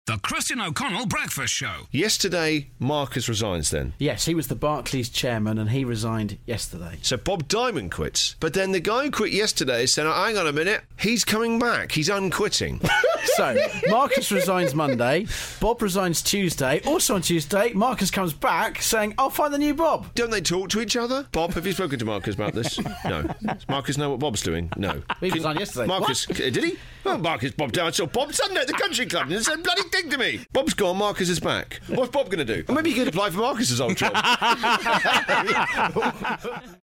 The Christian O'Connell Breakfast Show. Yesterday, Marcus resigns then. Yes, he was the Barclays chairman and he resigned yesterday. So Bob Diamond quits. But then the guy who quit yesterday said, oh, hang on a minute, he's coming back. He's unquitting. So, Marcus resigns Monday, Bob resigns Tuesday. Also on Tuesday, Marcus comes back saying, I'll find the new Bob. Don't they talk to each other? Bob, have you spoken to Marcus about this? No. Does Marcus know what Bob's doing? No. He resigned yesterday. Marcus, did he? Oh, Marcus, Bob down. I saw Bob Sunday at the country club and he said bloody thing to me. Bob's gone, Marcus is back. What's Bob going to do? Well, maybe he could apply for Marcus's old job.